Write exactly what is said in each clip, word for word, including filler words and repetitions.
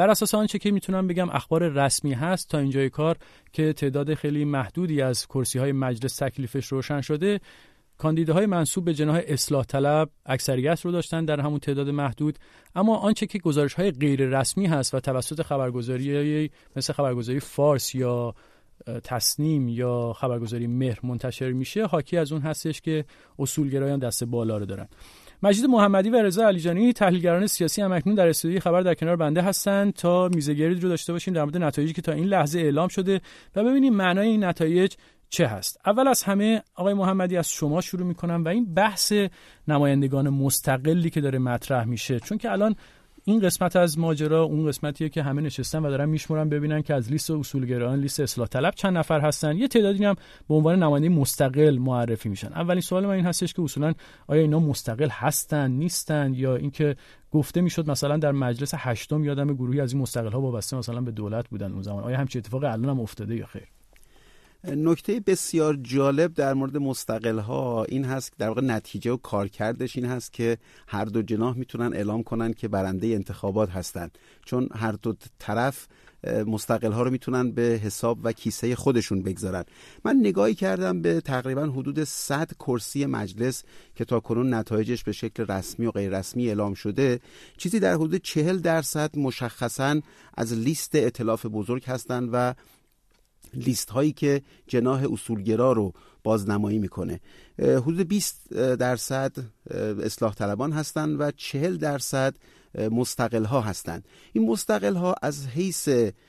بر اساس آنچه که میتونم بگم اخبار رسمی هست تا اینجای کار که تعداد خیلی محدودی از کرسی‌های مجلس تکلیفش روشن شده، کاندیداهای منسوب به جناح اصلاح طلب اکثریت رو داشتن در همون تعداد محدود. اما آنچه که گزارش‌های غیر رسمی هست و توسط خبرگزاری مثل خبرگزاری فارس یا تصنیم یا خبرگزاری مهر منتشر میشه، حاکی از اون هستش که اصولگرایان دست بالا رو دارن. مجید محمدی و رضا علیجانی تحلیلگران سیاسی هم اکنون در استودیوی خبر در کنار بنده هستند تا میزگرد رو داشته باشیم در مورد نتایجی که تا این لحظه اعلام شده و ببینیم معنای این نتایج چه هست. اول از همه آقای محمدی از شما شروع میکنم و این بحث نمایندگان مستقلی که داره مطرح میشه، چون که الان این قسمت از ماجرا اون قسمتیه که همه نشستن و دارن میشمرن ببینن که از لیست اصولگرایان، لیست اصلاح طلب چند نفر هستن. یه تعدادی هم به عنوان نماینده مستقل معرفی میشن. اولین سوال من این هستش که اصولا آیا اینا مستقل هستن نیستن، یا اینکه گفته میشد مثلا در مجلس هشتم یادم گروهی از این مستقل ها وابسته مثلا به دولت بودن اون زمان، آیا همچین اتفاقی الان هم افتاده یا خیر؟ نکته بسیار جالب در مورد مستقل ها این هست، در واقع نتیجه و کارکردش این هست که هر دو جناح میتونن اعلام کنن که برنده انتخابات هستن، چون هر دو طرف مستقل ها رو میتونن به حساب و کیسه خودشون بگذارن. من نگاهی کردم به تقریبا حدود صد کرسی مجلس که تا کنون نتایجش به شکل رسمی و غیر رسمی اعلام شده، چیزی در حدود چهل درصد مشخصاً از لیست ائتلاف بزرگ هستن و لیست هایی که جناح اصولگرا رو بازنمایی میکنه. حدود بیست درصد اصلاح طلبان هستند و چهل درصد مستقل ها هستند. این مستقل ها از حیث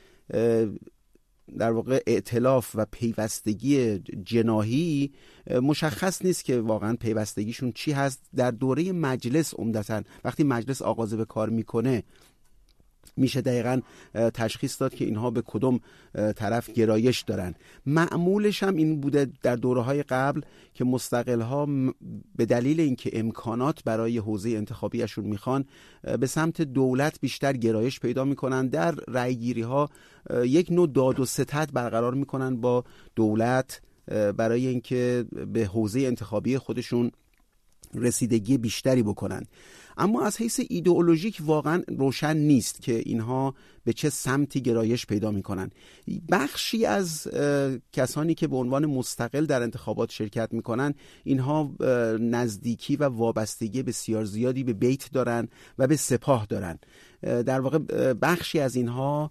در واقع ائتلاف و پیوستگی جناحی مشخص نیست که واقعا پیوستگیشون چی هست. در دوره مجلس عمدتاً وقتی مجلس آغاز به کار میکنه میشه دقیقاً تشخیص داد که اینها به کدوم طرف گرایش دارن. معمولش هم این بوده در دوره‌های قبل که مستقل‌ها به دلیل اینکه امکانات برای حوزه انتخابیشون میخوان به سمت دولت بیشتر گرایش پیدا میکنن، در رأی‌گیری‌ها یک نوع داد و ستد برقرار میکنن با دولت برای اینکه به حوزه انتخابی خودشون رسیدگی بیشتری بکنن. اما از حیث ایدئولوژیک واقعا روشن نیست که اینها به چه سمتی گرایش پیدا میکنن. بخشی از کسانی که به عنوان مستقل در انتخابات شرکت میکنن، اینها نزدیکی و وابستگی بسیار زیادی به بیت دارن و به سپاه دارن. در واقع بخشی از اینها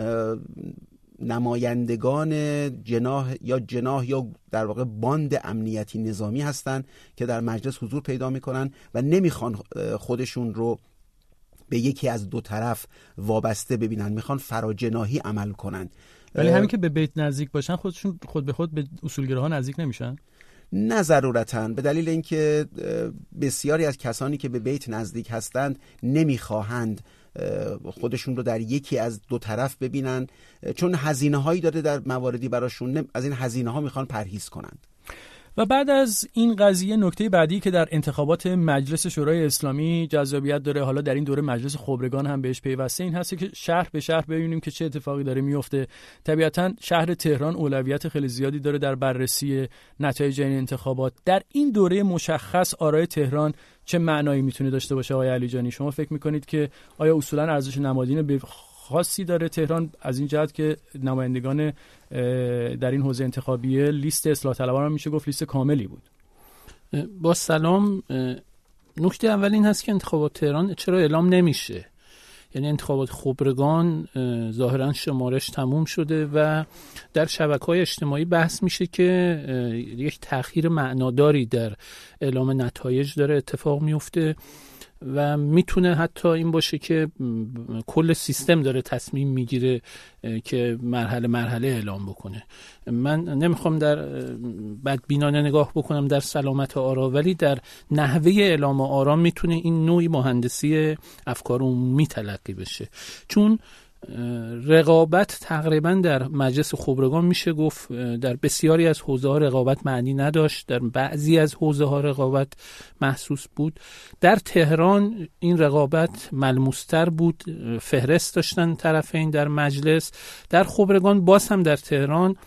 نمایندگان جناح یا جناح یا در واقع باند امنیتی نظامی هستند که در مجلس حضور پیدا میکنن و نمیخوان خودشون رو به یکی از دو طرف وابسته ببینن، میخوان فراجناحی عمل کنن. ولی همین که به بیت نزدیک باشن خودشون خود به خود به اصولگراها نزدیک نمیشن؟ نه ضرورتاً، به دلیل اینکه بسیاری از کسانی که به بیت نزدیک هستند نمیخواهند خودشون رو در یکی از دو طرف ببینن، چون هزینه هایی داره در مواردی براشون، از این هزینه ها میخوان پرهیز کنند. و بعد از این قضیه نکته بعدی که در انتخابات مجلس شورای اسلامی جذابیت داره، حالا در این دوره مجلس خبرگان هم بهش پیوسته، این هست که شهر به شهر ببینیم که چه اتفاقی داره میفته. طبیعتاً شهر تهران اولویت خیلی زیادی داره در بررسی نتایج این انتخابات. در این دوره مشخص آرای تهران چه معنایی میتونه داشته باشه آقای علیجانی؟ شما فکر میکنید که آیا اصولاً ارزش نمادین به خاصی داره تهران از این جهت که نمایندگان در این حوزه انتخابی لیست اصلاح طلبان هم میشه گفت لیست کاملی بود؟ با سلام، نکته اول این هست که انتخابات تهران چرا اعلام نمیشه؟ یعنی انتخابات خبرگان ظاهرا شمارش تموم شده و در شبکه‌های اجتماعی بحث میشه که یک تأخیر معناداری در اعلام نتایج داره اتفاق میفته و میتونه حتی این باشه که کل سیستم داره تصمیم میگیره که مرحله مرحله اعلام بکنه. من نمیخوام در بدبینانه نگاه بکنم در سلامت آرا، ولی در نحوه اعلام آرا میتونه این نوعی مهندسی افکار عمومی تلقی بشه، چون رقابت تقریبا در مجلس خبرگان میشه گفت در بسیاری از حوزه ها رقابت معنی نداشت، در بعضی از حوزه ها رقابت محسوس بود. در تهران این رقابت ملموستر بود، فهرست داشتن طرفین در مجلس. در خبرگان باز هم در تهران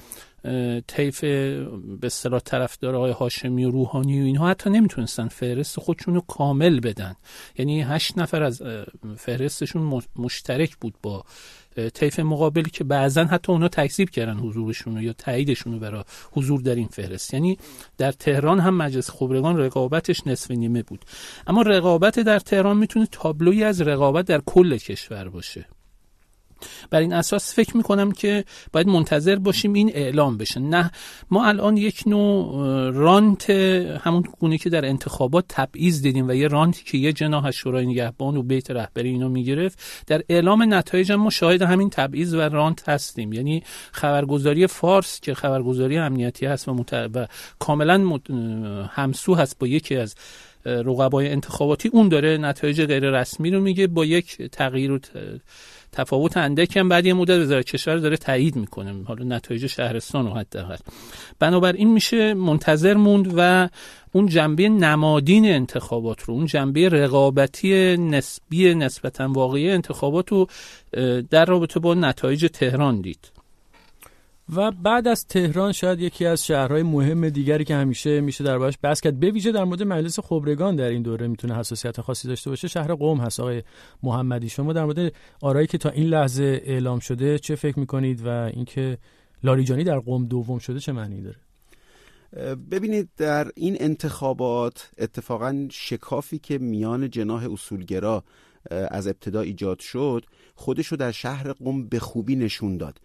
طیف به اصطلاح طرفدار آقای هاشمی و روحانی و اینها حتی نمیتونستن فهرست خودشون رو کامل بدن، یعنی هشت نفر از فهرستشون مشترک بود با طیف مقابلی که بعضا حتی اونا تکذیب کردن حضورشون یا تاییدشون رو برای حضور در این فهرست. یعنی در تهران هم مجلس خبرگان رقابتش نصف نیمه بود، اما رقابت در تهران میتونه تابلویی از رقابت در کل کشور باشه. بر این اساس فکر میکنم که باید منتظر باشیم این اعلام بشه. نه ما الان یک نوع رانت همون گونه که در انتخابات تبعیض دیدیم و یه رانتی که یه جناح از شورای نگهبان و بیت رهبری اینو میگرفت، در اعلام نتایج ما شاهد همین تبعیض و رانت هستیم. یعنی خبرگزاری فارس که خبرگزاری امنیتی هست و, مت... و کاملا مت... همسو هست با یکی از رقبای انتخاباتی، اون داره نتایج غیر رسمی رو میگه با یک تغییر و ت... تفاوت اندکی هم بعد یه مدت وزارت کشور داره تایید میکنه، حالا نتایج شهرستان رو حداقل. بنابراین میشه منتظر موند و اون جنبه نمادین انتخابات رو، اون جنبه رقابتی نسبی نسبتا واقعی انتخابات رو در رابطه با نتایج تهران دید. و بعد از تهران شاید یکی از شهرهای مهم دیگری که همیشه میشه دربارش بحث کرد، به ویژه در مورد مجلس خبرگان در این دوره میتونه حساسیت خاصی داشته باشه، شهر قم هست. آقای محمدی، شما در مورد آرایی که تا این لحظه اعلام شده چه فکر میکنید و اینکه لاریجانی در قم دوم شده چه معنی داره؟ ببینید، در این انتخابات اتفاقا شکافی که میان جناح اصولگرا از ابتدا ایجاد شد خودشو در شهر قم به خوبی نشون داد.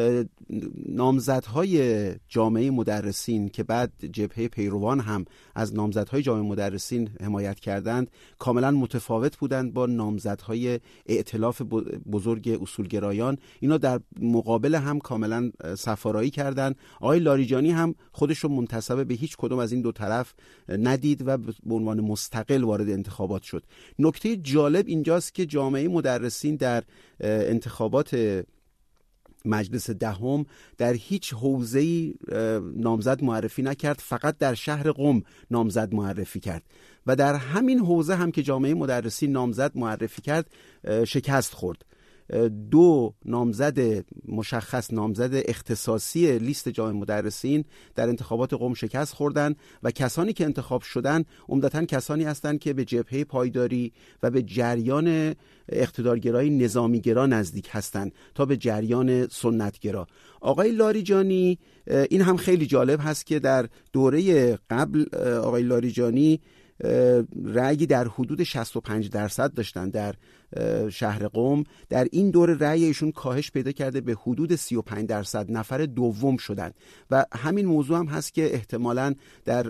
نامزدهای جامعه مدرسین که بعد جبهه پیروان هم از نامزدهای جامعه مدرسین حمایت کردند کاملا متفاوت بودند با نامزدهای ائتلاف بزرگ اصولگرایان. اینا در مقابل هم کاملا صفارایی کردند. آقای لاریجانی هم خودش رو منتسب به هیچ کدوم از این دو طرف ندید و به عنوان مستقل وارد انتخابات شد. نکته جالب اینجاست که جامعه مدرسین در انتخابات مجلس دهم در هیچ حوزه‌ای نامزد معرفی نکرد، فقط در شهر قم نامزد معرفی کرد و در همین حوزه هم که جامعه مدرسین نامزد معرفی کرد شکست خورد. دو نامزد مشخص، نامزد اختصاصی لیست جامعه مدرسین در انتخابات قم شکست خوردن و کسانی که انتخاب شدن عمدتاً کسانی هستند که به جبهه پایداری و به جریان اقتدارگرای نظامیگرا نزدیک هستند تا به جریان سنتگرا. آقای لاریجانی، این هم خیلی جالب هست که در دوره قبل آقای لاریجانی رأی در حدود شصت و پنج درصد داشتن در شهر قم. در این دوره رأی ایشون کاهش پیدا کرده به حدود سی و پنج درصد، نفر دوم شدن و همین موضوع هم هست که احتمالاً در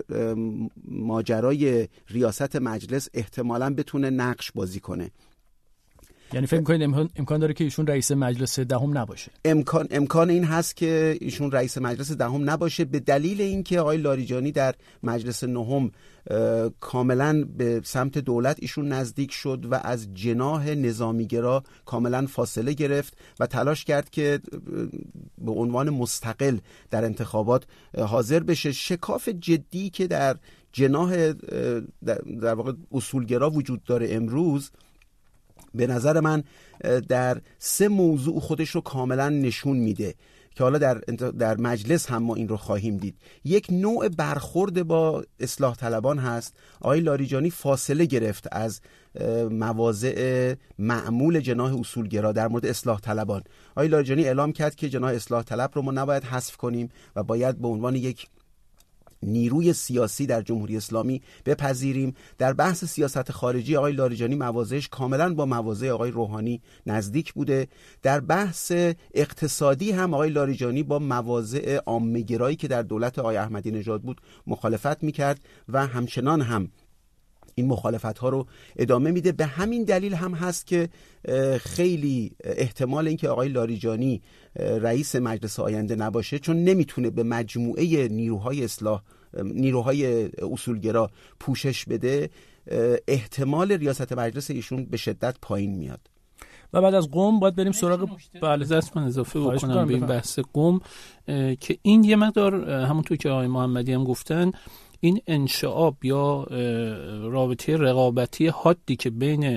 ماجرای ریاست مجلس احتمالاً بتونه نقش بازی کنه. یعنی فکر می‌کنید امکان امکان داره که ایشون رئیس مجلس دهم نباشه؟ امکان امکان این هست که ایشون رئیس مجلس دهم نباشه به دلیل اینکه آقای لاریجانی در مجلس نهم کاملا به سمت دولت ایشون نزدیک شد و از جناح نظامیگرا کاملا فاصله گرفت و تلاش کرد که به عنوان مستقل در انتخابات حاضر بشه. شکاف جدی که در جناح در واقع اصولگرا وجود داره امروز به نظر من در سه موضوع خودش رو کاملا نشون میده که حالا در در مجلس هم ما این رو خواهیم دید. یک نوع برخورد با اصلاح طلبان هست. آقای لاریجانی فاصله گرفت از مواضع معمول جناح اصولگرا در مورد اصلاح طلبان. آقای لاریجانی اعلام کرد که جناح اصلاح طلب رو ما نباید حذف کنیم و باید به عنوان یک نیروی سیاسی در جمهوری اسلامی بپذیریم. در بحث سیاست خارجی آقای لاریجانی مواضعش کاملا با مواضع آقای روحانی نزدیک بوده. در بحث اقتصادی هم آقای لاریجانی با مواضع عامه‌گرایی که در دولت آقای احمدی نژاد بود مخالفت میکرد و همچنان هم این مخالفت ها رو ادامه میده. به همین دلیل هم هست که خیلی احتمال اینکه آقای لاریجانی رئیس مجلس آینده نباشه، چون نمیتونه به مجموعه نیروهای اصلاح نیروهای اصولگرا پوشش بده، احتمال ریاست مجلس ایشون به شدت پایین میاد. و بعد از قم باید بریم سراغ بله دست من اضافه بکنم به این بحث قم که این یه مقدار همونطور که آقای محمدی هم گفتن، این انشعاب یا رابطه رقابتی حادی که بین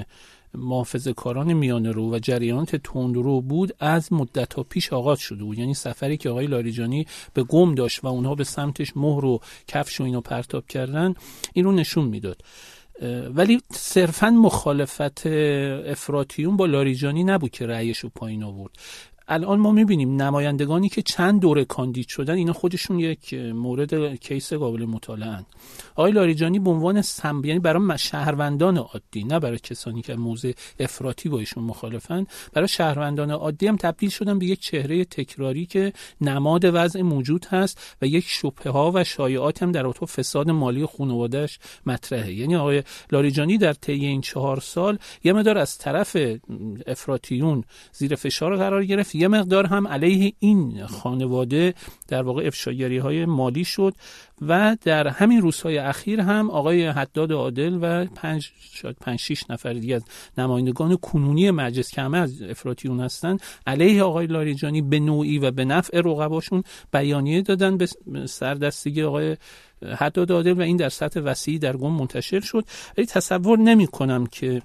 محافظه‌کاران میانه‌رو و جریانات تندرو بود از مدت‌ها پیش آغاز شده بود. یعنی سفری که آقای لاریجانی به قم داشت و اونها به سمتش مهر و کفش و اینو پرتاب کردن این رو نشون میداد. ولی صرفاً مخالفت افراطیون با لاریجانی نبود که رأیش رو پایین آورد. الان ما میبینیم نمایندگانی که چند دوره کاندید شدن اینا خودشون یک مورد کیس قابل مطالعه‌اند. آقای لاریجانی به عنوان سمبل، یعنی برای شهروندان عادی، نه برای کسانی که موضع افراطی با ایشون مخالفن، برای شهروندان عادی هم تبدیل شدن به یک چهره تکراری که نماد وضع موجود هست و یک شبهه‌ها و شایعات هم در رابطه فساد مالی خانواده‌اش مطرحه. یعنی آقای لاریجانی در طی این چهار سال یه مقدار از طرف افراطیون زیر فشار قرار گرفت، یه مقدار هم علیه این خانواده در واقع افشاگری‌های مالی شد و در همین روزهای اخیر هم آقای حداد عادل و پنج شاید پنج شش نفر دیگه از نمایندگان کنونی مجلس که همه از افراطیون هستن علیه آقای لاریجانی به نوعی و به نفع رقباشون بیانیه دادن به سردستگی آقای حداد عادل و این در سطح وسیعی در قم منتشر شد. ولی تصور نمی کنم که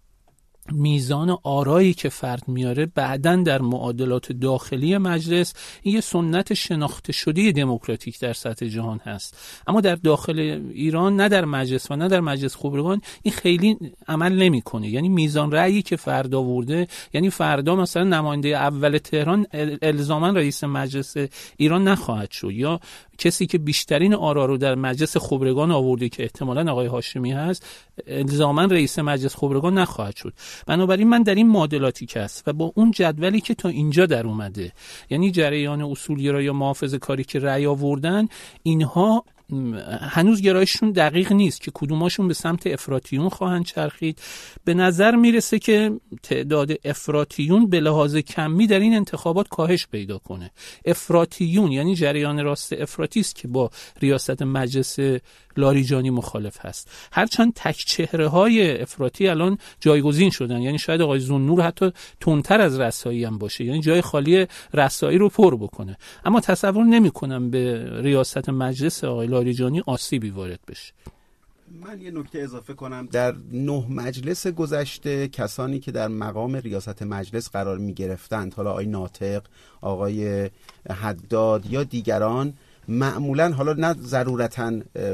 میزان آرایی که فرد میاره بعداً در معادلات داخلی مجلس این یه سنت شناخته شده دموکراتیک در سطح جهان هست، اما در داخل ایران نه در مجلس و نه در مجلس خبرگان این خیلی عمل نمیکنه. یعنی میزان رأیی که فرد آورده، یعنی فردا مثلا نماینده اول تهران الزاما رئیس مجلس ایران نخواهد شد، یا کسی که بیشترین آرا رو در مجلس خبرگان آورده که احتمالاً آقای هاشمی هست الزاما رئیس مجلس خبرگان نخواهد شد. بنابراین من در این معادلاتی که است و با اون جدولی که تا اینجا در اومده، یعنی جریان اصولگرا یا محافظه‌کاری که رأی آوردن، اینها هنوز گرایششون دقیق نیست که کدوماشون به سمت افراطیون خواهند چرخید. به نظر میرسه که تعداد افراطیون به لحاظ کمی در این انتخابات کاهش پیدا کنه. افراطیون یعنی جریان راست افراطی است که با ریاست مجلس لاریجانی مخالف هست، هرچند تک چهره های افراطی الان جایگزین شدن. یعنی شاید آقای ذوالنور حتی تندتر از رسایی هم باشه، یعنی جای خالی رسایی رو پر بکنه، اما تصور نمی کنم به ریاست مجلس آقای لاریجانی آسیبی وارد بشه. من یه نکته اضافه کنم. در نه مجلس گذشته کسانی که در مقام ریاست مجلس قرار می گرفتند، حالا آقای ناطق، آقای حداد یا دیگران، معمولا حالا نه ضرورتاً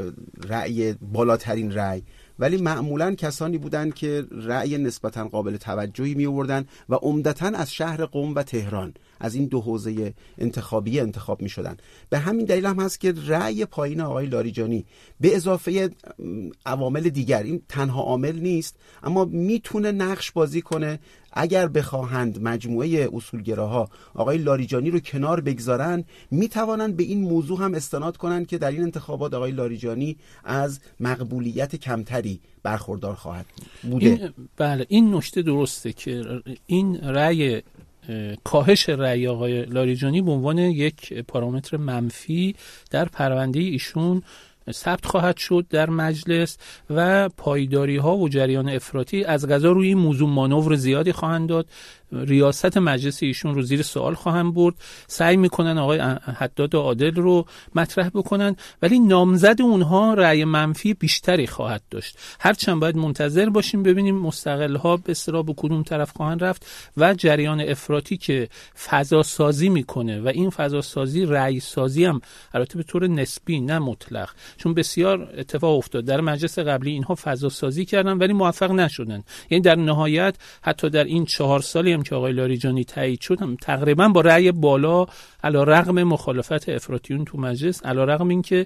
رأی بالاترین رأی، ولی معمولا کسانی بودند که رأی نسبتاً قابل توجهی می آوردند و عمدتاً از شهر قم و تهران، از این دو حوزه انتخابی انتخاب می شدن. به همین دلیل هم هست که رأی پایین آقای لاریجانی به اضافه عوامل دیگر، این تنها عامل نیست، اما میتونه نقش بازی کنه. اگر بخواهند مجموعه اصولگراها آقای لاریجانی رو کنار بگذارن، میتوانند به این موضوع هم استناد کنند که در این انتخابات آقای لاریجانی از مقبولیت کمتری برخوردار خواهد بوده. این بله، این نکته درسته که این رأی کاهش رأی آقای لاریجانی به عنوان یک پارامتر منفی در پرونده ایشون ثبت خواهد شد در مجلس و پایداری ها و جریان افراطی از قضا روی این موضوع مانور زیادی خواهند داد. ریاست مجلس ایشون رو زیر سوال خواهند برد، سعی میکنن آقای حداد عادل رو مطرح بکنن، ولی نامزد اونها رأی منفی بیشتری خواهد داشت. هرچند باید منتظر باشیم ببینیم مستقل ها به اصطلاح به کدوم طرف خواهند رفت و جریان افراطی که فضا سازی میکنه و این فضا سازی رأی سازی هم البته به طور نسبی نه مطلق، چون بسیار اتفاق افتاد در مجلس قبلی اینها فضا سازی کردن ولی موفق نشدن. یعنی در نهایت حتی در این چهار سالی که آقای لاریجانی تایید شد هم تقریبا با رأی بالا علی رغم مخالفت افراطیون تو مجلس، علی رغم اینکه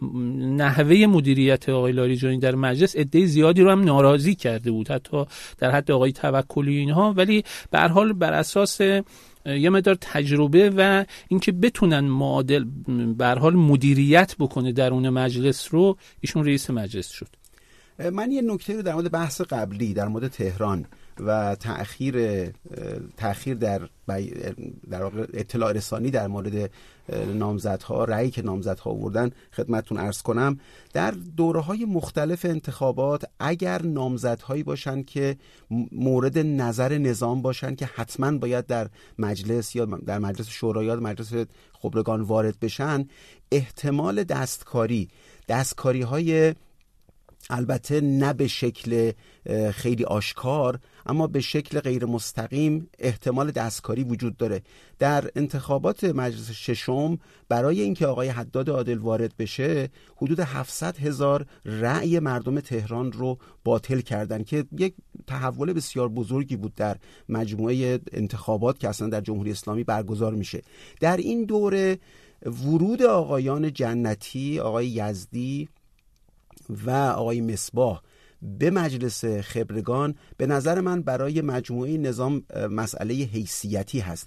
نحوه مدیریت آقای لاریجانی در مجلس عده زیادی رو هم ناراضی کرده بود، حتی در حد آقای توکلی اینها، ولی به هر حال بر اساس یه مقدار تجربه و اینکه بتونن معادل به هر حال مدیریت بکنه درون مجلس رو، ایشون رئیس مجلس شد. من یه نکته رو در مورد بحث قبلی در مورد تهران و تأخیر تأخیر در در اطلاع رسانی در مورد نامزدها، رأیی که نامزدها آوردن خدمتتون عرض کنم. در دوره‌های مختلف انتخابات اگر نامزدهایی باشن که مورد نظر نظام باشن که حتما باید در مجلس یا در مجلس شورا یا مجلس خبرگان وارد بشن، احتمال دستکاری دستکاری‌های البته نه به شکل خیلی آشکار، اما به شکل غیر مستقیم احتمال دستکاری وجود داره. در انتخابات مجلس ششم برای اینکه آقای حداد عادل وارد بشه حدود هفتصد هزار رأی مردم تهران رو باطل کردن که یک تحول بسیار بزرگی بود در مجموعه انتخابات که اصلا در جمهوری اسلامی برگزار میشه. در این دوره ورود آقایان جنتی، آقای یزدی و آقای مصباح به مجلس خبرگان به نظر من برای مجموعه نظام مسئله حیثیتی هست.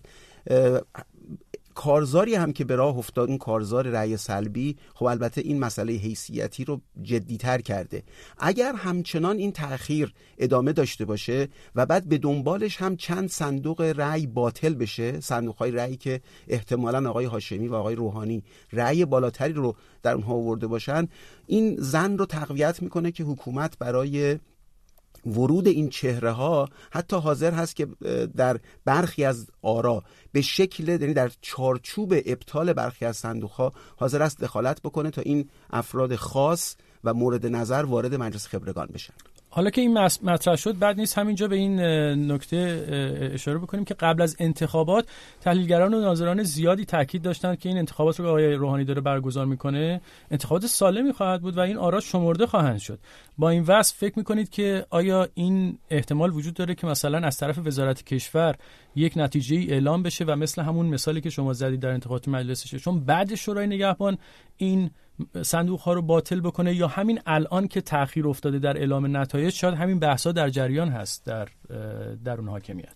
کارزاری هم که به راه افتاد، اون کارزار رأی سلبی، خب البته این مسئله حیثیتی رو جدی‌تر کرده. اگر همچنان این تأخیر ادامه داشته باشه و بعد به دنبالش هم چند صندوق رأی باطل بشه، صندوق‌های رأی که احتمالاً آقای هاشمی و آقای روحانی رأی بالاتری رو در اونها آورده باشن، این ظن رو تقویت میکنه که حکومت برای ورود این چهره ها حتی حاضر هست که در برخی از آرا به شکل، یعنی در چارچوب ابطال برخی از صندوق ها حاضر است دخالت بکنه تا این افراد خاص و مورد نظر وارد مجلس خبرگان بشن. حالا که این مطرح شد، بعد نیست همینجا به این نکته اشاره بکنیم که قبل از انتخابات تحلیلگران و ناظران زیادی تاکید داشتند که این انتخابات رو که آقای روحانی داره برگزار میکنه انتخابات سالمی خواهد بود و این آرا شمرده خواهند شد. با این وصف فکر میکنید که آیا این احتمال وجود داره که مثلا از طرف وزارت کشور یک نتیجه اعلام بشه و مثل همون مثالی که شما زدید در انتخابات مجلس ششم بعد شورای نگهبان این صندوق ها رو باطل بکنه، یا همین الان که تأخیر افتاده در اعلام نتایج شاید همین بحثا در جریان هست در در اون حاکمیت؟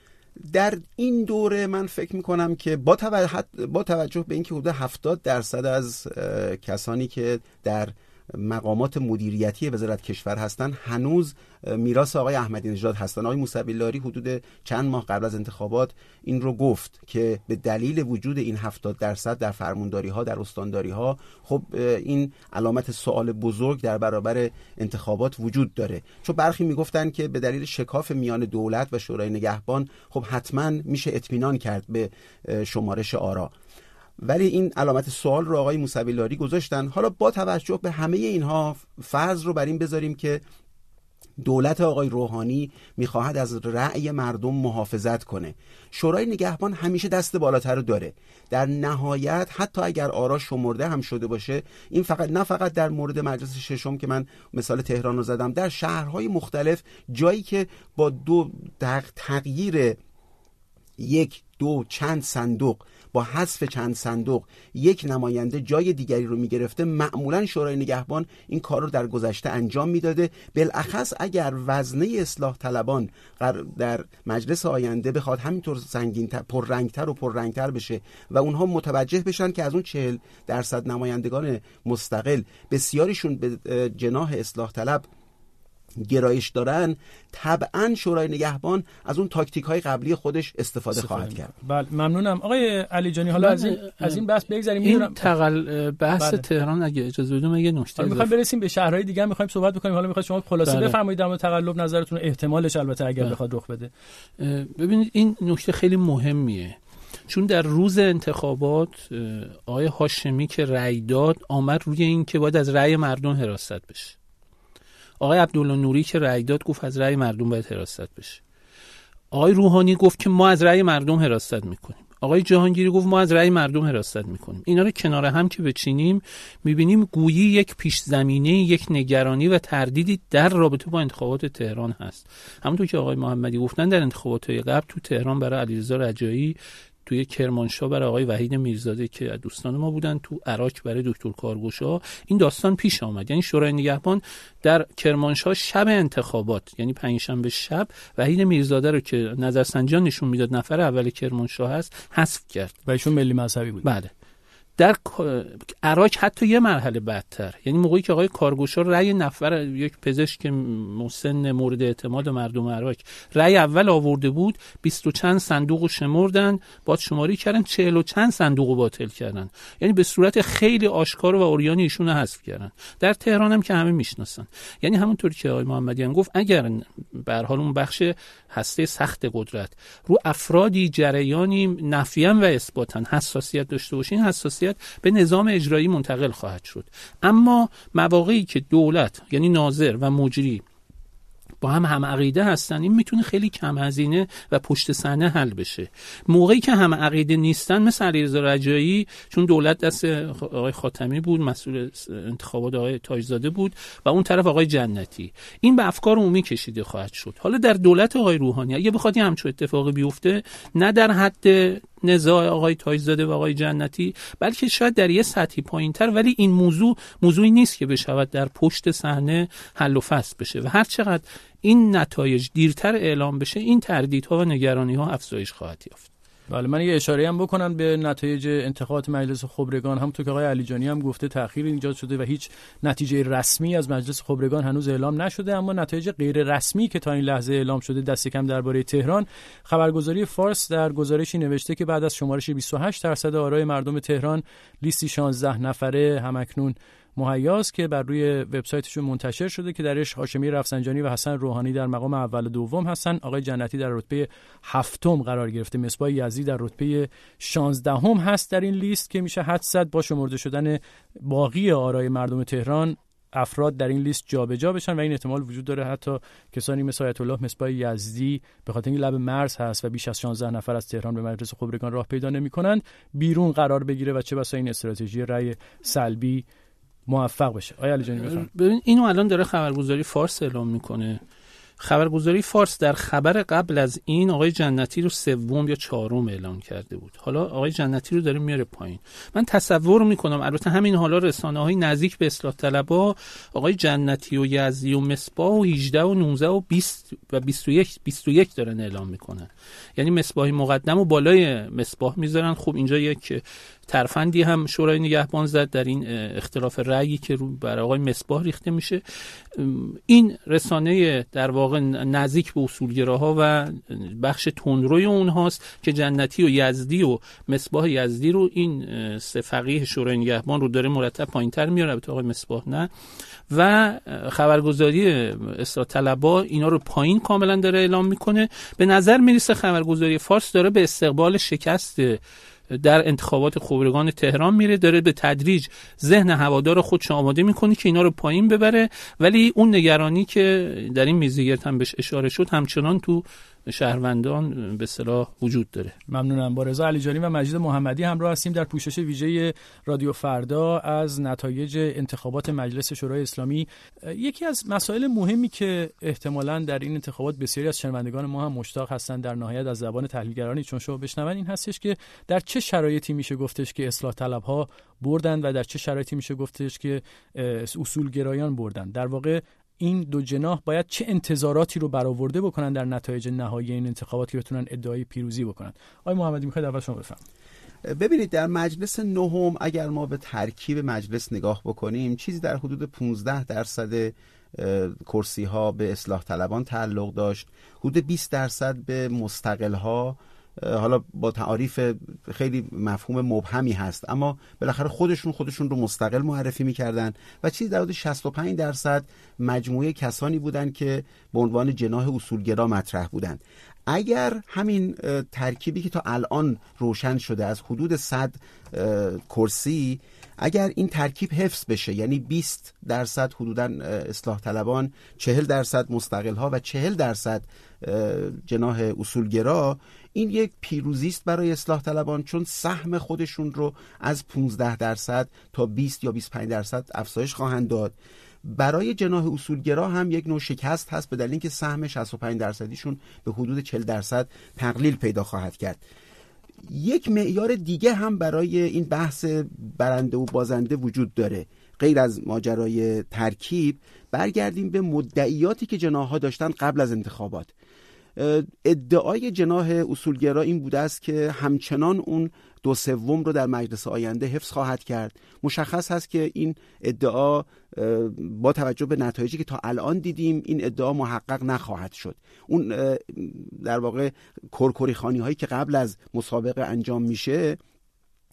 در این دوره من فکر میکنم که با توجه, با توجه به اینکه حدود هفتاد درصد از کسانی که در مقامات مدیریتی وزارت کشور هستن هنوز میراث آقای احمدی نژاد هستن. آقای موسوی لاری حدود چند ماه قبل از انتخابات این رو گفت که به دلیل وجود این هفتاد درصد در فرمانداری ها، در استانداری ها، خب این علامت سوال بزرگ در برابر انتخابات وجود داره. چون برخی میگفتن که به دلیل شکاف میان دولت و شورای نگهبان خب حتما میشه اطمینان کرد به شمارش آرا، ولی این علامت سوال رو آقای موسوی لاری گذاشتن. حالا با توجه به همه اینها فرض رو بر این بذاریم که دولت آقای روحانی میخواهد از رأی مردم محافظت کنه. شورای نگهبان همیشه دست بالاتر رو داره. در نهایت حتی اگر آرا شمرده هم شده باشه، این فقط نه فقط در مورد مجلس ششم که من مثال تهران رو زدم، در شهرهای مختلف جایی که با دو تغییر یک دو چند صندوق، با حذف چند صندوق یک نماینده جای دیگری رو میگرفته، معمولا شورای نگهبان این کار رو در گذشته انجام میداده. بالاخص اگر وزنه اصلاح طلبان در مجلس آینده بخواد همینطور سنگین‌تر، پررنگتر و پررنگتر بشه و اونها متوجه بشن که از اون چهل درصد نمایندگان مستقل بسیاریشون به جناح اصلاح طلب گرایش دارن، طبعا شورای نگهبان از اون تاکتیک های قبلی خودش استفاده, استفاده خواهد کرد. بله ممنونم آقای علی جانی. حالا از این از این بحث بگذریم. این تقل بحث بله. تهران اگه اجازه بدید یه نکته می‌خوایم برسیم به شهرهای دیگه، می‌خوایم صحبت بکنیم. حالا می‌خواد شما خلاصه بله. بفرمایید در مورد تقلب نظرتون، احتمالش البته اگر بله. بخواد رخ بده. ببینید این نکته خیلی مهمیه، چون در روز انتخابات آقای هاشمی که رأی داد آمد روی این که باید از رأی مردم حراست بشه. آقای عبدالله نوری که رأی داد گفت از رأی مردم باید حراست بشه. آقای روحانی گفت که ما از رأی مردم حراست میکنیم. آقای جهانگیری گفت ما از رأی مردم حراست میکنیم. اینا رو کنار هم که بچینیم میبینیم گویی یک پیش زمینه، یک نگرانی و تردیدی در رابطه با انتخابات تهران هست. همونطور که آقای محمدی گفتن در انتخابات قبل تو تهران برای علیرضا رجایی، توی کرمانشاه برای آقای وحید میرزاده که دوستان ما بودن، تو عراق برای دکتر کارگوشا این داستان پیش آمد. یعنی شورای نگهبان در کرمانشاه شب انتخابات، یعنی پنجشنبه شب، وحید میرزاده رو که نظرسنجیان نشون میداد نفر اول کرمانشاه هست حذف کرد و ایشون ملی مذهبی بود. بله. در عراق حتی یه مرحله بدتر، یعنی موقعی که آقای کارگوشا رأی نفر یک پزشک مسن مورد اعتماد مردم عراق رأی اول آورده بود، بیست و چند صندوق رو شمردن، بعد شماری کردن، چهل و چند صندوق رو باطل کردن. یعنی به صورت خیلی آشکار و عریانی ایشون رو حذف کردن. در تهران هم که همه میشناسن. یعنی همونطوری که آقای محمدیان گفت، اگر به هر حال اون بخش هسته سخت قدرت رو افرادی جریانی نفیاً و اثباتاً حساسیت داشته باشه، این حساسیت نهایت به نظام اجرایی منتقل خواهد شد. اما مواقعی که دولت یعنی ناظر و مجری با هم هم عقیده هستن، این میتونه خیلی کم هزینه و پشت صحنه حل بشه. موقعی که هم عقیده نیستن، مثل علیرضا رجایی، چون دولت دست آقای خاتمی بود، مسئول انتخابات آقای تاجزاده بود و اون طرف آقای جنتی، این به افکار عمومی کشیده خواهد شد. حالا در دولت آقای روحانی اگه بخواد همچون اتفاقی بیفته، نه در حد نزاع آقای تاجزاده و آقای جنتی، بلکه شاید در یه سطحی پایین‌تر، ولی این موضوع موضوعی نیست که بشود در پشت صحنه حل و فصل بشه و هر چقدر این نتایج دیرتر اعلام بشه، این تردیدها و نگرانی‌ها افزایش خواهد یافت. بله، من یه اشاره هم بکنم به نتایج انتخابات مجلس خبرگان. همونطور که آقای علیجانی هم گفته تأخیر ایجاد شده و هیچ نتیجه رسمی از مجلس خبرگان هنوز اعلام نشده، اما نتایج غیر رسمی که تا این لحظه اعلام شده دست کم درباره تهران، خبرگزاری فارس در گزارشی نوشته که بعد از شمارش بیست و هشت درصد آرای مردم تهران، لیستی شانزده نفره همکنون مهیاست که بر روی وبسایتشون منتشر شده که درش هاشمی رفسنجانی و حسن روحانی در مقام اول و دوم هستن. آقای جنتی در رتبه هفتم قرار گرفته. مصباح یزدی در رتبه شانزدهم هست در این لیست که میشه حدس زد با شمرده شدن باقی آرای مردم تهران افراد در این لیست جابجا بشن و این احتمال وجود داره حتی کسانی مثل آیت الله مصباح یزدی به خاطر اینکه لب مرز هست و بیش از شانزده نفر از تهران به مجلس خبرگان راه پیدا نمی‌کنند بیرون قرار بگیره و چه بسا این استراتژی رأی سلبی موفق بشه. آیا علی جانی بفرمایید. ببین اینو الان داره خبرگزاری فارس اعلام میکنه. خبرگزاری فارس در خبر قبل از این آقای جنتی رو سوم یا چهارم اعلام کرده بود. حالا آقای جنتی رو داره میاره پایین. من تصور میکنم البته همین حالا رسانه‌های نزدیک به اصلاح طلبها آقای جنتی و یزدی و مصباح و هجده و نوزده و بیست و بیست و یک بیست و یک دارن اعلام میکنن. یعنی مصباح مقدم و بالای مصباح میذارن. خب اینجا یک ترفندی هم شورای نگهبان زد در این اختلاف رأیی که رو بر آقای مصباح ریخته میشه. این رسانه در واقع نزدیک به اصولگراها و بخش تندروی اونهاست که جنتی و یزدی و مصباح یزدی رو این سه فقیه شورای نگهبان رو داره مرتب پایین‌تر میاره، البته آقای مصباح نه، و خبرگزاری اصلاح طلبها اینا رو پایین کاملا داره اعلام میکنه. به نظر میرسه خبرگزاری فارس داره به استقبال شکست در انتخابات خبرگان تهران میره، داره به تدریج ذهن هوادار خودش آماده میکنه که اینا رو پایین ببره، ولی اون نگرانی که در این میزگرد هم بهش اشاره شد همچنان تو شهروندان به اصطلاح وجود داره. ممنونم. با رضا علیجانی و مجید محمدی همراه هستیم در پوشش ویژه رادیو فردا از نتایج انتخابات مجلس شورای اسلامی. یکی از مسائل مهمی که احتمالاً در این انتخابات بسیاری از شنوندگان ما هم مشتاق هستند در نهایت از زبان تحلیلگرانی چون شما بشنون این هستش که در چه شرایطی میشه گفتش که اصلاح طلبها بردن و در چه شرایطی میشه گفتش که اصولگرایان بردن. در واقع این دو جناح باید چه انتظاراتی رو برآورده بکنن در نتایج نهایی این انتخابات که بتونن ادعای پیروزی بکنن. آقای محمدی میخواید اول شما بفرمایید. ببینید در مجلس نهم اگر ما به ترکیب مجلس نگاه بکنیم چیزی در حدود پانزده درصد کرسی ها به اصلاح طلبان تعلق داشت، حدود بیست درصد به مستقل ها. حالا با تعاریف خیلی مفهوم مبهمی هست اما بالاخره خودشون خودشون رو مستقل معرفی می‌کردن و چیزی در حدود شصت و پنج درصد مجموعه کسانی بودند که به عنوان جناح اصولگرا مطرح بودند. اگر همین ترکیبی که تا الان روشن شده از حدود صد کرسی، اگر این ترکیب حفظ بشه، یعنی بیست درصد حدوداً اصلاح طلبان، چهل درصد مستقل ها و چهل درصد جناح اصولگرا، این یک پیروزی است برای اصلاح طلبان چون سهم خودشون رو از پانزده درصد تا بیست یا بیست و پنج درصد افزایش خواهند داد. برای جناح اصولگرا هم یک نوع شکست هست به دلیل اینکه سهم شصت و پنج درصدیشون به حدود چهل درصد تقلیل پیدا خواهد کرد. یک معیار دیگه هم برای این بحث برنده و بازنده وجود داره. غیر از ماجرای ترکیب، برگردیم به مدعیاتی که جناح‌ها داشتن قبل از انتخابات. ادعای جناح اصولگرا این بوده است که همچنان اون دو سوم رو در مجلس آینده حفظ خواهد کرد. مشخص هست که این ادعا با توجه به نتایجی که تا الان دیدیم این ادعا محقق نخواهد شد. اون در واقع کرکری خانی هایی که قبل از مسابقه انجام میشه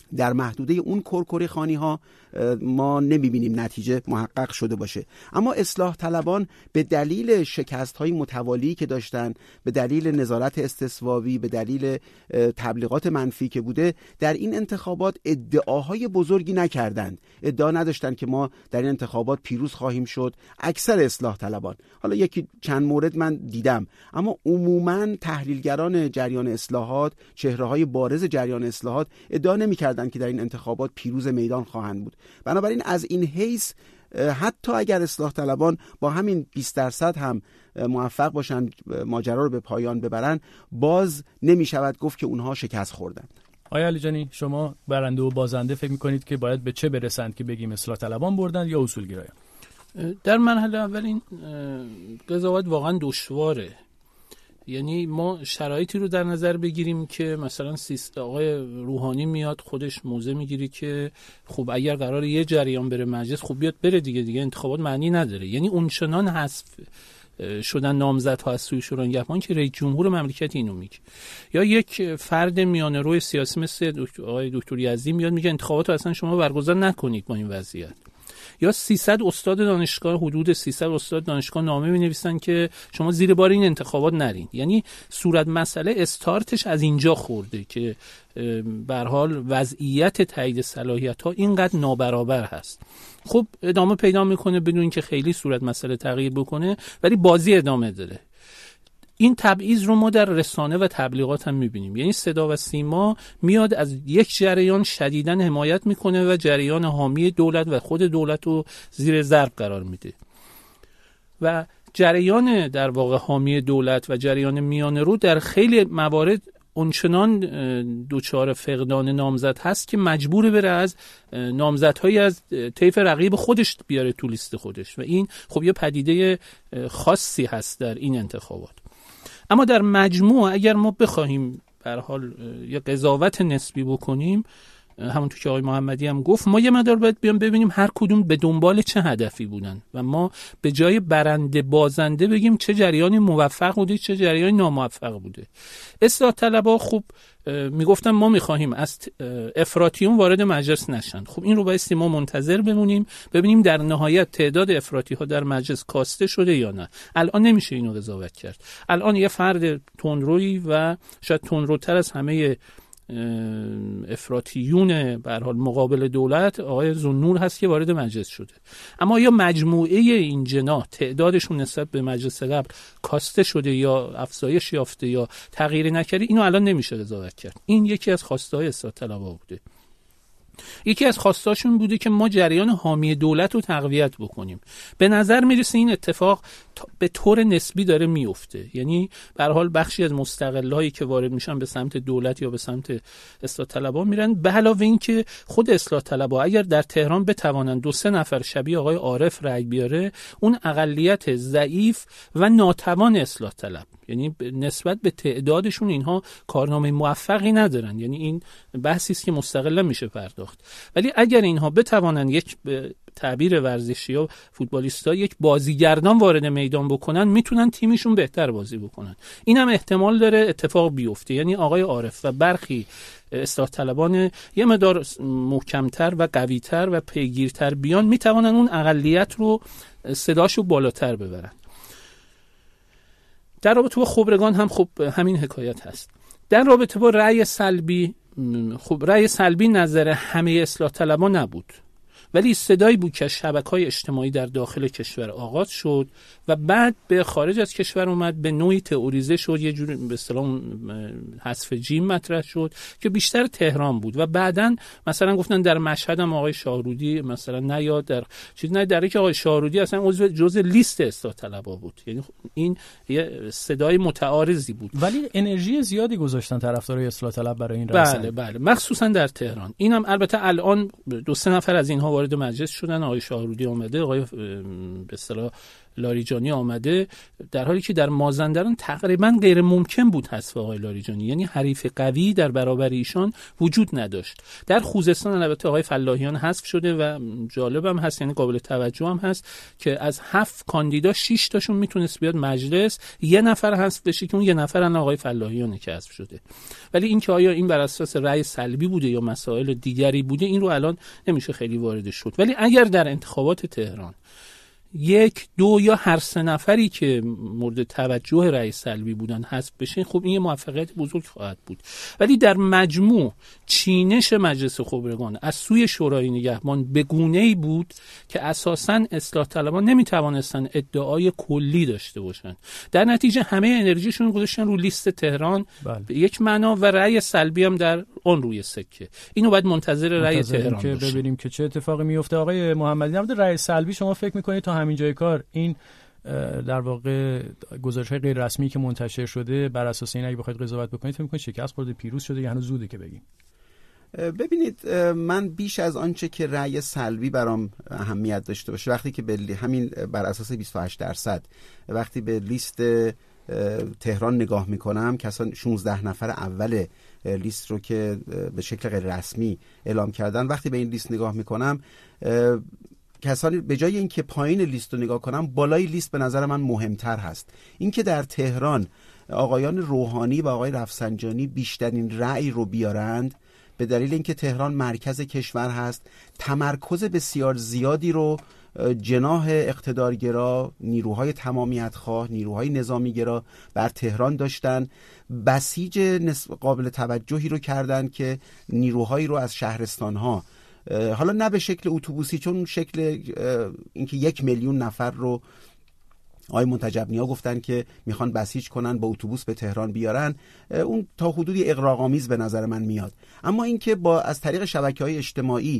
در محدوده اون کرکری خانی ها ما نمیبینیم نتیجه محقق شده باشه. اما اصلاح طلبان به دلیل شکست های متوالی که داشتن، به دلیل نظارت استثوابی، به دلیل تبلیغات منفی که بوده، در این انتخابات ادعاهای بزرگی نکردند. ادعا نداشتن که ما در این انتخابات پیروز خواهیم شد. اکثر اصلاح طلبان، حالا یکی چند مورد من دیدم، اما عموما تحلیلگران جریان اصلاحات، چهره‌های بارز جریان اصلاحات ادعا نمی‌کردند که در این انتخابات پیروز میدان خواهند بود. بنابراین از این حیث حتی اگر اصلاح طلبان با همین بیست درصد هم موفق باشن ماجرا رو به پایان ببرن، باز نمی‌شود گفت که اونها شکست خوردند. آیا علی جانی، شما برنده و بازنده فکر می‌کنید که باید به چه برسند که بگیم اصلاح طلبان بردن یا اصولگرایان؟ در مرحله اول این قضاوت واقعا دشواره. یعنی ما شرایطی رو در نظر بگیریم که مثلا آقای روحانی میاد خودش موضع میگیری که خب اگر قرار یه جریان بره مجلس، خب بیاد بره دیگه دیگه انتخابات معنی نداره. یعنی اونچنان حذف شدن نامزدها از سوی شورای نگهبان که رئیس جمهور مملکت اینو میگه. یا یک فرد میانه روی سیاسی مثل دکتر آقای دکتر یزدی میاد میگه انتخابات اصلا شما برگزار نکنید با این وضعیت. یا سیصد استاد دانشگاه، حدود سیصد استاد دانشگاه نامه می‌نویسن که شما زیر بار این انتخابات نرین. یعنی صورت مسئله استارتش از اینجا خورده که به هر حال وضعیت تایید صلاحیت‌ها اینقدر نابرابر هست. خب ادامه پیدا میکنه بدون اینکه خیلی صورت مسئله تغییر بکنه، ولی بازی ادامه داره. این تبعیض رو ما در رسانه و تبلیغات هم میبینیم. یعنی صدا و سیما میاد از یک جریان شدیداً حمایت میکنه و جریان حامی دولت و خود دولت رو زیر ضرب قرار میده و جریان در واقع حامی دولت و جریان میانه رو در خیلی موارد اونچنان دوچار فقدان نامزد هست که مجبور بره از نامزدهایی از طیف رقیب خودش بیاره تو لیست خودش و این خب یه پدیده خاصی هست در این انتخابات. اما در مجموع اگر ما بخواهیم به هر حال یه قضاوت نسبی بکنیم، همونطور که آقای محمدی هم گفت، ما یه مقدار باید بیام ببینیم هر کدوم به دنبال چه هدفی بودن و ما به جای برنده بازنده بگیم چه جریانی موفق بوده چه جریانی ناموفق بوده. اصلاح طلبها خوب میگفتن ما میخواهیم از افراطیون وارد مجلس نشن. خب این رو بایستی ما منتظر بمونیم ببینیم در نهایت تعداد افراطی ها در مجلس کاسته شده یا نه. الان نمیشه اینو قضاوت کرد. الان یه فرد تندرویی و شاید تندروتر از همه افراطیون به هر حال مقابل دولت آقای ذوالنور هست که وارد مجلس شده. اما یا مجموعه این جناح تعدادشون نسبت به مجلس قبل کاسته شده یا افزایش یافته یا تغییری نکرده، اینو الان نمیشه قضاوت کرد. این یکی از خواسته‌های اصلاح طلبها بوده. یکی از خواستاشون بوده که ما جریان حامی دولت رو تقویت بکنیم. به نظر میرسه این اتفاق به طور نسبی داره میفته. یعنی به هر حال بخشی از مستقلایی که وارد میشن به سمت دولت یا به سمت اصلاح طلبها میرن. به علاوه این که خود اصلاح طلبها اگر در تهران بتوانند دو سه نفر شبیه آقای عارف رأی بیاره، اون اقلیت ضعیف و ناتوان اصلاح طلب، یعنی نسبت به تعدادشون اینها کارنامه موفقی ندارن. یعنی این بحثی است که مستقلا میشه پرداخت. ولی اگر اینها بتوانند یک تعبیر ورزشی یا فوتبالیستا یک بازیگردان وارد میدان بکنن، میتونن تیمشون بهتر بازی بکنن. این هم احتمال داره اتفاق بیفته. یعنی آقای عارف و برخی اصلاح طلبان یه مقدار محکمتر و قویتر و پیگیرتر بیان، میتوانن اون اقلیت رو صداشو بالاتر ببرن. در رابطه با خبرگان هم خب همین حکایت هست. در رابطه با رأی سلبی، خب رأی سلبی نظر همه اصلاح طلبان نبود، ولی صدایی بود که شبکه‌های اجتماعی در داخل کشور آغاز شد و بعد به خارج از کشور اومد، به نوعی تئوریزه شد، یه جوری به اصطلاح حذف جیم مطرح شد که بیشتر تهران بود و بعداً مثلا گفتن در مشهد هم آقای شاهرودی مثلا نیاد، در چیز نه، در اینکه آقای شاهرودی اصلا عضو جزء لیست اصلاح طلبها بود. یعنی این یه صدای متعارضی بود. ولی انرژی زیادی گذاشتن طرفدارای اصلاح طلب برای این رسانه. بله بله، مخصوصا در تهران. اینم البته الان دو سه نفر از اینها وارد مجلس شدن. آقای شاهرودی اومده، آقای به اصطلاح لاریجانی آمده، در حالی که در مازندران تقریبا غیر ممکن بود حذف آقای لاریجانی، یعنی حریف قوی در برابر ایشان وجود نداشت. در خوزستان البته آقای فلاحیان حذف شده و جالبم هست، یعنی قابل توجه هم هست که از هفت کاندیدا شش تاشون میتونست بیاد مجلس، یه نفر حذف بشه که اون یه نفر الان آقای فلاحیانه که حذف شده. ولی اینکه آیا این بر اساس رأی سلبی بوده یا مسائل دیگری بوده، این رو الان نمیشه خیلی وارد شد. ولی اگر در انتخابات تهران یک دو یا هر سه نفری که مورد توجه رأی سلبی بودن حذف بشه، خب این یه موفقیت بزرگ خواهد بود. ولی در مجموع چینش مجلس خبرگان از سوی شورای نگهبان به گونه‌ای بود که اساساً اصلاح طلبان نمیتوانستن ادعای کلی داشته باشن. در نتیجه همه انرژیشون گذاشتن رو لیست تهران بله. به یک معنا، و رأی سلبی هم در اون روی سکه. اینو باید منتظر رأی تهران که باشیم ببینیم که چه اتفاقی میفته. آقای محمدی، در مورد رأی سلبی شما فکر می‌کنید تا همین جای کار این در واقع گزارش‌های غیر رسمی که منتشر شده بر اساس این اگه بخواید قضاوت بکنید فکر می‌کنید شکست خورده، پیروز شده یا هنوز زوده که بگیم؟ ببینید، من بیش از آنچه که رأی سلبی برام اهمیت داشته باشه، وقتی که به همین بر اساس بیست و هشت درصد وقتی به لیست تهران نگاه میکنم، کسان شانزده نفر اول لیست رو که به شکل غیر رسمی اعلام کردن، وقتی به این لیست نگاه میکنم، کسانی به جای اینکه پایین لیست رو نگاه کنم، بالای لیست به نظر من مهمتر هست. اینکه در تهران آقایان روحانی و آقای رفسنجانی بیشترین رأی رو بیارند، به دلیل اینکه تهران مرکز کشور هست، تمرکز بسیار زیادی رو جناح اقتدارگرا، نیروهای تمامیت‌خواه، نیروهای نظامیگرا بر تهران داشتن، بسیج قابل توجهی رو کردن که نیروهایی رو از شهرستان‌ها، حالا نه به شکل اتوبوسی، چون شکل اینکه یک میلیون نفر رو آقای منتجبنیا گفتن که میخوان بسیج کنن با اتوبوس به تهران بیارن، اون تا حدودی اغراق‌آمیز به نظر من میاد. اما اینکه با از طریق شبکه‌های اجتماعی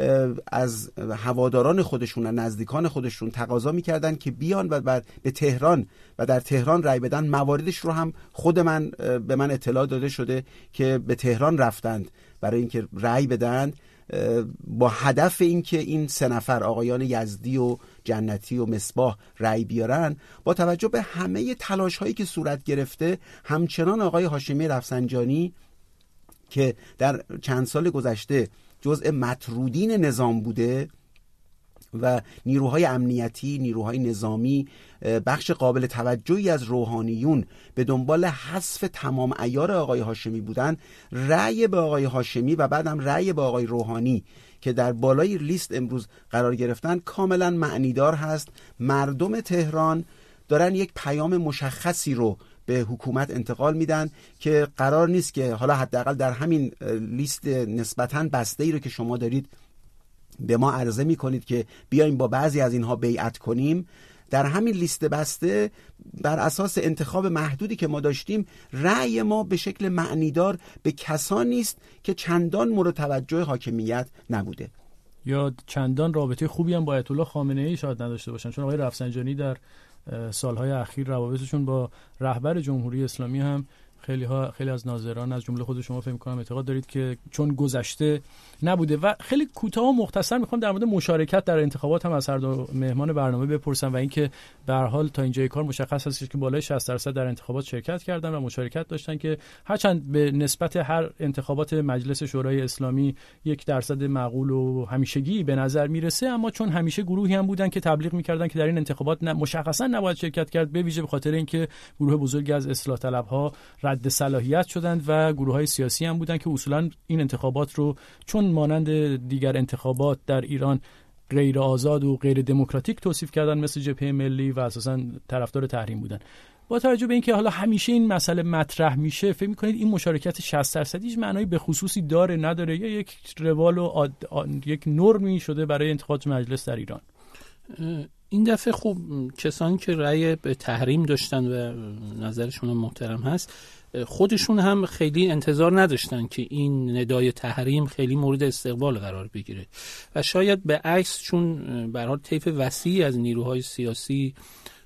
از هواداران خودشون و نزدیکان خودشون تقاضا میکردن که بیان و بعد به تهران و در تهران رأی بدن، مواردش رو هم خود من به من اطلاع داده شده که به تهران رفتند برای اینکه رأی بدن، با هدف اینکه این سه نفر آقایان یزدی و جنتی و مصباح رأی بیارن. با توجه به همه تلاش هایی که صورت گرفته، همچنان آقای هاشمی رفسنجانی که در چند سال گذشته جزء مطرودین نظام بوده و نیروهای امنیتی، نیروهای نظامی، بخش قابل توجهی از روحانیون به دنبال حذف تمام عیار آقای هاشمی بودن، رأی به آقای هاشمی و بعدم رأی به آقای روحانی که در بالای لیست امروز قرار گرفتن کاملا معنیدار هست. مردم تهران دارن یک پیام مشخصی رو به حکومت انتقال میدن که قرار نیست که حالا حداقل در همین لیست نسبتاً بسته‌ای رو که شما دارید به ما عرضه میکنید که بیایم با بعضی از اینها بیعت کنیم، در همین لیست بسته بر اساس انتخاب محدودی که ما داشتیم، رأی ما به شکل معنیدار به کسانی است که چندان مورد توجه حاکمیت نبوده یا چندان رابطه خوبی هم با آیت الله خامنه ای شاید نداشته باشن، چون آقای رفسنجانی در سالهای اخیر روابطشون با رهبر جمهوری اسلامی هم خیلی ها خیلی از ناظران از جمله خود شما فکر می‌کنم اعتقاد دارید که چون گذشته نبوده. و خیلی کوتاه و مختصر می‌خوام در مورد مشارکت در انتخابات هم از هر دو مهمان برنامه بپرسم و اینکه به هر حال تا اینجای کار مشخص است که بالای شصت درصد در انتخابات شرکت کردن و مشارکت داشتن که هرچند به نسبت هر انتخابات مجلس شورای اسلامی یک درصد معقول و همیشگی به نظر میرسه، اما چون همیشه گروهی هم بودن که تبلیغ می‌کردن که در این انتخابات مشخصا نباید شرکت کرد، به ویژه به خاطر اینکه گروه بزرگی از اصلاح طلب‌ها رد صلاحیت شدند و گروه‌های سیاسی هم بودند که اصولاً این انتخابات رو چون مانند دیگر انتخابات در ایران غیر آزاد و غیر دموکراتیک توصیف کردن، مثل جبهه ملی، و اساساً طرفدار تحریم بودن. با توجه به اینکه حالا همیشه این مسئله مطرح میشه، فکر می‌کنید این مشارکت شصت درصدی هیچ معنایی به خصوصی داره نداره، یا یک روال و آد... آد... یک نرمی شده برای انتخابات مجلس در ایران؟ این دفعه خوب کسانی که رأی به تحریم داشتن و نظرشون محترم هست، خودشون هم خیلی انتظار نداشتن که این ندای تحریم خیلی مورد استقبال قرار بگیره و شاید به عکس چون به هر حال طیف وسیعی از نیروهای سیاسی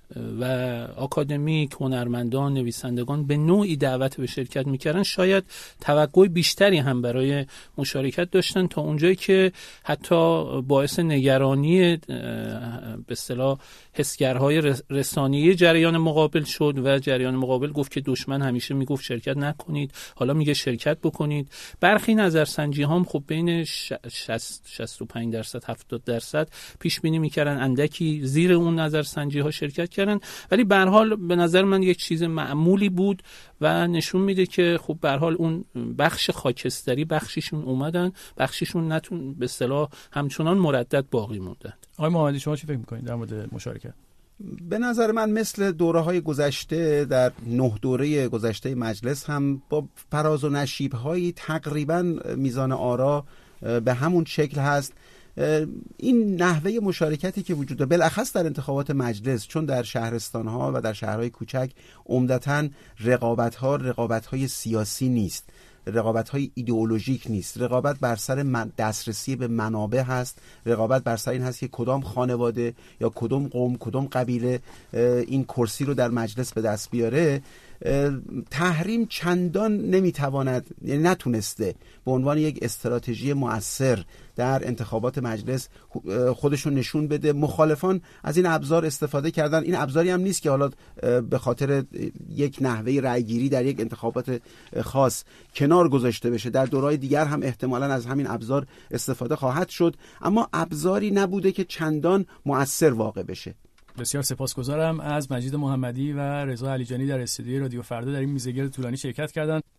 و آکادمیک، هنرمندان، نویسندگان به نوعی دعوت به شرکت میکردن، شاید توقع بیشتری هم برای مشارکت داشتن تا اونجایی که حتی باعث نگرانی به اصطلاح حسگرهای رسانه‌ای جریان مقابل شد و جریان مقابل گفت که دشمن همیشه میگفت شرکت نکنید، حالا میگه شرکت بکنید. برخی نظرسنجی هم خب بین شصت شصت و پنج درصد هفتاد درصد پیش بینی میکردن، اندکی زیر اون نظرسنجی ها شرکت کردن، ولی به هر حال به نظر من یک چیز معمولی بود و نشون میده که خب به هر حال اون بخش خاکستری بخشیشون اومدن، بخشیشون نتون به اصطلاح همچنان مردد باقی موندن. آقای محمدی شما چی فکر میکنید در مورد مشارکت؟ به نظر من مثل دوره‌های گذشته، در نه دوره گذشته مجلس هم با فراز و نشیب‌های تقریباً میزان آرا به همون شکل هست. این نحوه مشارکتی که وجود داره بالاخص در انتخابات مجلس، چون در شهرستان‌ها و در شهرهای کوچک عمدتاً رقابت‌ها رقابت‌های سیاسی نیست، رقابت‌های ایدئولوژیک نیست، رقابت بر سر دسترسی به منابع هست، رقابت بر سر این هست که کدام خانواده یا کدام قوم، کدام قبیله این کرسی رو در مجلس به دست بیاره. تحریم چندان نمیتواند، یعنی نتونسته به عنوان یک استراتژی مؤثر در انتخابات مجلس خودشون نشون بده. مخالفان از این ابزار استفاده کردن. این ابزاری هم نیست که حالا به خاطر یک نحوه رأیگیری در یک انتخابات خاص کنار گذاشته بشه، در دورهای دیگر هم احتمالاً از همین ابزار استفاده خواهد شد، اما ابزاری نبوده که چندان مؤثر واقع بشه. بسیار سپاسگزارم از مجید محمدی و رضا علیجانی در استودیوی رادیو فردا در این میزگرد طولانی شرکت کردند.